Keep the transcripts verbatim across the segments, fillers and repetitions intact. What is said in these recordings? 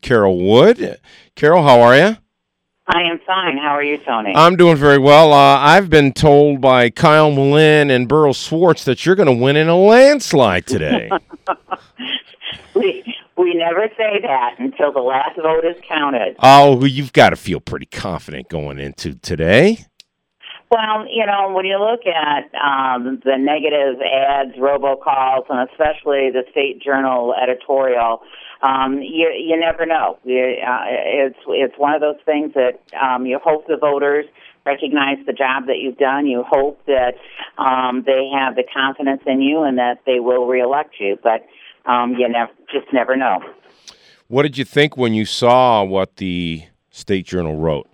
Carol Wood. Carol, how are you? I am fine. How are you, Tony? I'm doing very well. Uh, I've been told by Kyle Mullen and Burl Swartz that you're going to win in a landslide today. we we never say that until the last vote is counted. Oh, well, you've got to feel pretty confident going into today. Well, you know, when you look at um, the negative ads, robocalls, and especially the State Journal editorial, um, you you never know. You, uh, it's it's one of those things that um, you hope the voters recognize the job that you've done. You hope that um, they have the confidence in you and that they will reelect you. But um, you never just never know. What did you think when you saw what the State Journal wrote?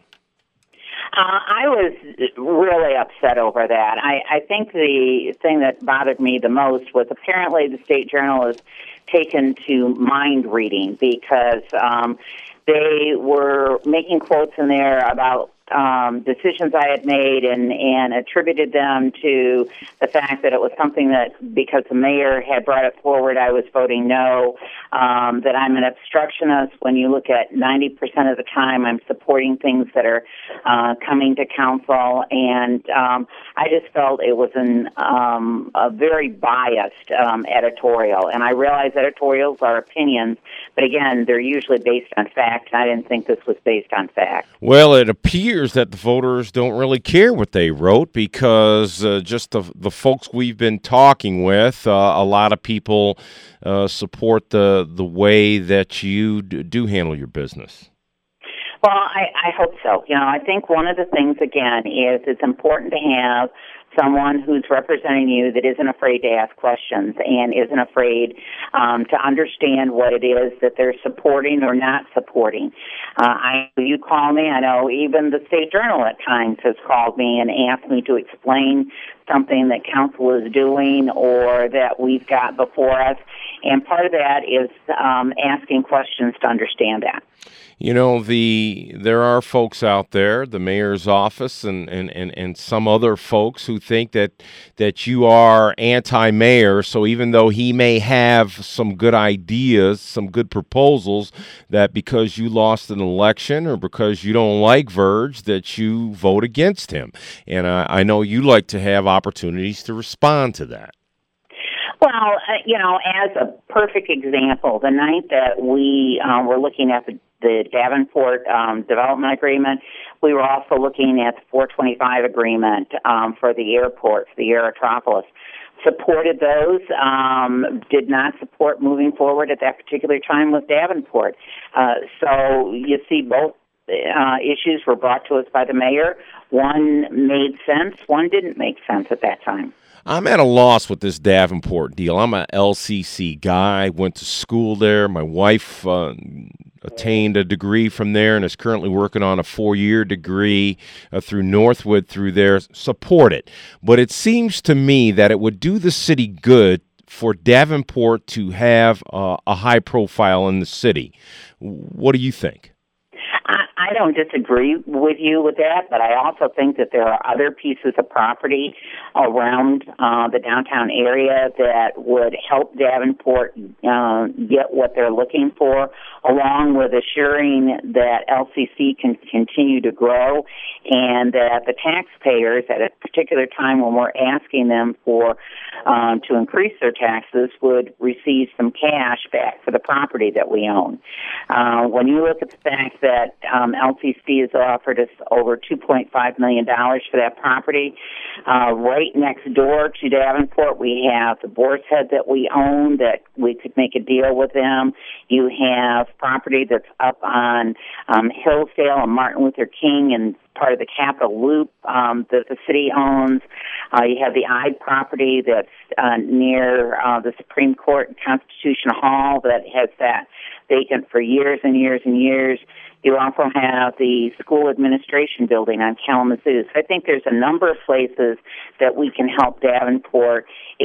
Uh, I was really upset over that. I, I think the thing that bothered me the most was apparently the State Journal is taken to mind reading because um, they were making quotes in there about um, decisions I had made and, and attributed them to the fact that it was something that, because the mayor had brought it forward, I was voting no, um, that I'm an obstructionist. When you look at ninety percent of the time, I'm supporting things that are uh, coming to council, and um, I just felt it was an, um, a very biased um, editorial, and I realize editorials are opinions, but again, they're usually based on fact, and I didn't think this was based on fact. Well, it appears that the voters don't really care what they wrote because uh, just the the folks we've been talking with, uh, a lot of people uh, support the the way that you d- do handle your business. Well, I, I hope so. You know, I think one of the things, again, is it's important to have someone who's representing you that isn't afraid to ask questions and isn't afraid um, to understand what it is that they're supporting or not supporting. Uh, I you call me. I know even the State Journal at times has called me and asked me to explain something that council is doing or that we've got before us. And part of that is um, asking questions to understand that. You know, the there are folks out there, the mayor's office and, and, and, and some other folks who think that that you are anti-mayor. So even though he may have some good ideas, some good proposals, that because you lost an election or because you don't like Verge, that you vote against him. And I, I know you like to have opportunities to respond to that. Well, uh, you know, as a perfect example, the night that we uh, were looking at the, the Davenport um, development agreement, we were also looking at the four twenty-five agreement um, for the airport, for the Aerotropolis. Supported those, um, did not support moving forward at that particular time with Davenport. Uh, so you see both uh, issues were brought to us by the mayor. One made sense, one didn't make sense at that time. I'm at a loss with this Davenport deal. I'm a L C C guy, went to school there. My wife uh, attained a degree from there and is currently working on a four-year degree uh, through Northwood through there. Support it. But it seems to me that it would do the city good for Davenport to have uh, a high profile in the city. What do you think? I, I don't disagree with you with that, but I also think that there are other pieces of property around uh, the downtown area that would help Davenport uh, get what they're looking for, along with assuring that L C C can continue to grow and that the taxpayers at a particular time when we're asking them for um, to increase their taxes would receive some cash back for the property that we own. Uh, when you look at the fact that um, L C C has offered us over two point five million dollars for that property, uh, right next door to Davenport we have the Boar's Head that we own that we could make a deal with them. You have property that's up on um, Hillsdale and Martin Luther King and part of the Capitol Loop um, that the city owns. Uh, you have the I property that's uh, near uh, the Supreme Court and Constitution Hall that has that vacant for years and years and years. You also have the school administration building on Kalamazoo. So I think there's a number of places that we can help Davenport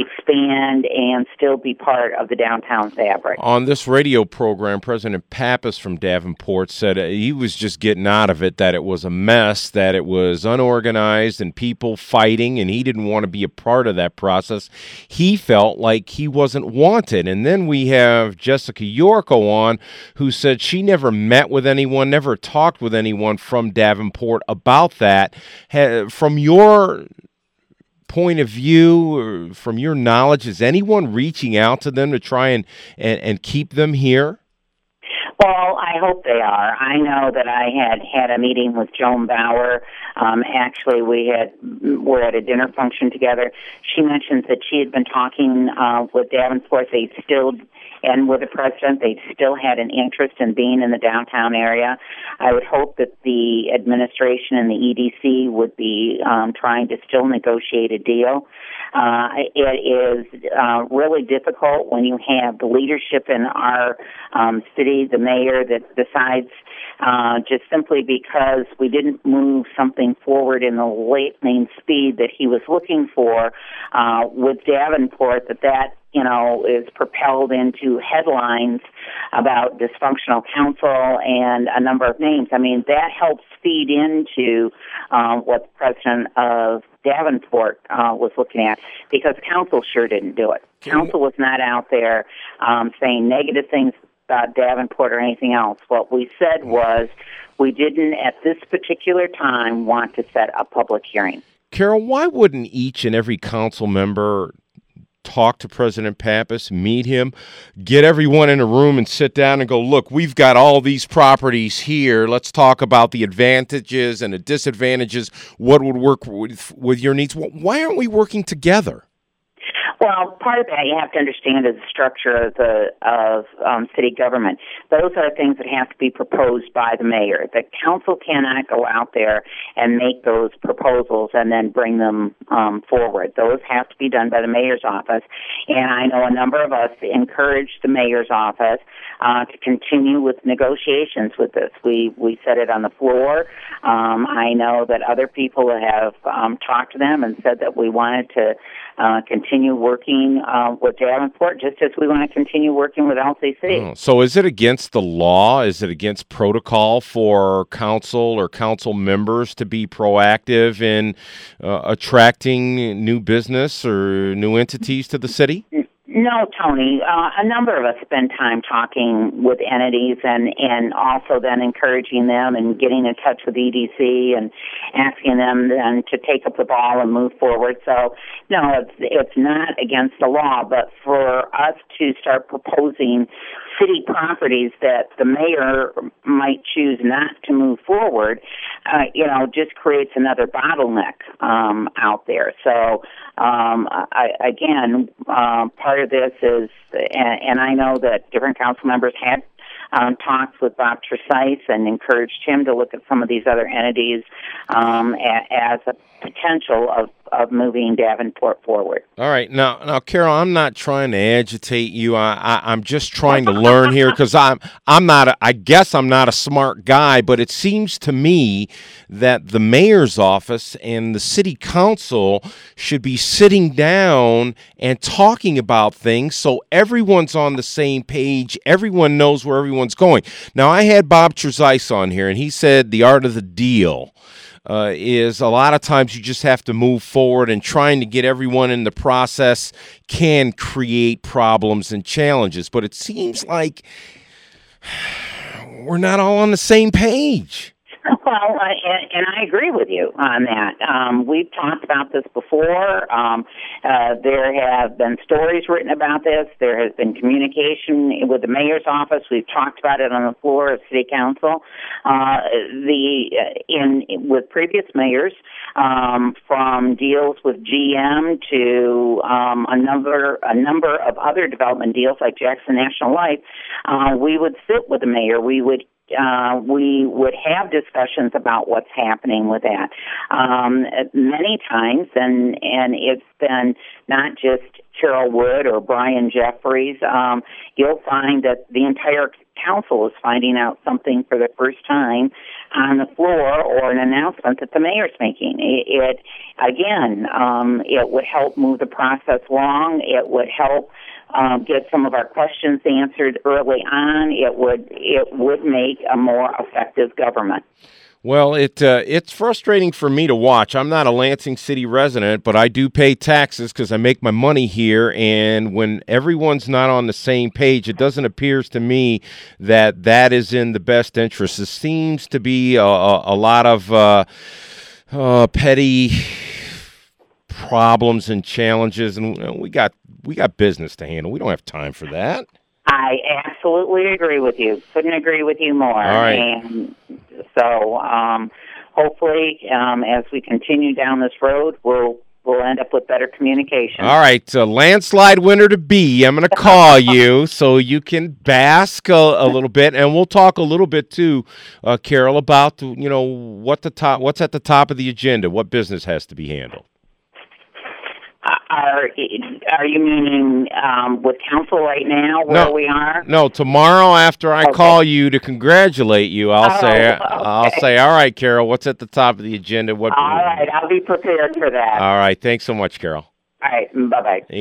expand and still be part of the downtown fabric. On this radio program, President Pappas from Davenport said he was just getting out of it, that it was a mess, mess, that it was unorganized and people fighting, and he didn't want to be a part of that process. He felt like he wasn't wanted. And then we have Jessica Yorko on, who said she never met with anyone, never talked with anyone from Davenport about that. From your point of view, or from your knowledge, is anyone reaching out to them to try and, and, and keep them here? Well, I hope they are. I know that I had had a meeting with Joan Bauer. Um, actually, we had were at a dinner function together. She mentioned that she had been talking uh, with Davenport. They still, and with the president, they still had an interest in being in the downtown area. I would hope that the administration and the E D C would be um, trying to still negotiate a deal. Uh, it is uh, really difficult when you have the leadership in our um, city, the mayor, that decides uh, just simply because we didn't move something forward in the lightning speed that he was looking for uh, with Davenport, that that you know, is propelled into headlines about dysfunctional council and a number of names. I mean, that helps feed into uh, what the president of Davenport uh, was looking at, because council sure didn't do it. Council was not out there um, saying negative things about Davenport or anything else. What we said was we didn't, at this particular time, want to set a public hearing. Carol, why wouldn't each and every council member talk to President Pappas, meet him, get everyone in a room and sit down and go, look, we've got all these properties here. Let's talk about the advantages and the disadvantages, what would work with, with your needs. Why aren't we working together? Well, part of that you have to understand is the structure of the of um, city government. Those are things that have to be proposed by the mayor. The council cannot go out there and make those proposals and then bring them um, forward. Those have to be done by the mayor's office. And I know a number of us encouraged the mayor's office uh, to continue with negotiations with this. We we said it on the floor. Um, I know that other people have um, talked to them and said that we wanted to uh, continue working uh, with Davenport, just as we want to continue working with L C C. Oh, so is it against the law? Is it against protocol for council or council members to be proactive in uh, attracting new business or new entities to the city? No, Tony. Uh, a number of us spend time talking with entities and, and also then encouraging them and getting in touch with E D C and asking them then to take up the ball and move forward. So, no, it's, it's not against the law, but for us to start proposing city properties that the mayor might choose not to move forward, uh, you know, just creates another bottleneck um, out there. So, um, I, again, uh, part of this is, and, and I know that different council members had um, talks with Bob Tresice and encouraged him to look at some of these other entities um, a, as a potential of, of moving Davenport forward. All right. Now, now, Carol, I'm not trying to agitate you. I, I, I'm just trying to learn here because I'm, I'm not, a, I guess I'm not a smart guy, but it seems to me that the mayor's office and the city council should be sitting down and talking about things so everyone's on the same page. Everyone knows where everyone's going. Now, I had Bob Tresice on here, and he said the art of the deal Uh, is a lot of times you just have to move forward, and trying to get everyone in the process can create problems and challenges. But it seems like we're not all on the same page. Well, uh, and, and I agree with you on that. Um, we've talked about this before. Um, uh, there have been stories written about this. There has been communication with the mayor's office. We've talked about it on the floor of city council. Uh, the uh, in with previous mayors, um, from deals with G M to um, a number a number of other development deals like Jackson National Life, uh, we would sit with the mayor. We would. Uh, we would have discussions about what's happening with that um, many times, and and it's been not just Carol Wood or Brian Jeffries. Um, you'll find that the entire council is finding out something for the first time on the floor or an announcement that the mayor's making. It, it again, um, it would help move the process along. It would help Um, get some of our questions answered early on. It would it would make a more effective government. Well, it uh, it's frustrating for me to watch. I'm not a Lansing City resident, but I do pay taxes because I make my money here. And when everyone's not on the same page, it doesn't appear to me that that is in the best interest. It seems to be a, a, a lot of uh, uh, petty problems and challenges, and we got we got business to handle. We don't have time for that. I absolutely agree with you. Couldn't agree with you more. All right. And so, um, hopefully, um, as we continue down this road, we'll we'll end up with better communication. All right, uh, landslide winner to be. I'm going to call you so you can bask a, a little bit, and we'll talk a little bit too, uh, Carol, about you know what the top, what's at the top of the agenda, what business has to be handled. Are are you meaning um, with council right now where no, we are? No, tomorrow after I okay. call you to congratulate you, I'll oh, say okay. I'll say, all right, Carol, what's at the top of the agenda? What? All right, I'll be prepared for that. All right, thanks so much, Carol. All right, bye bye.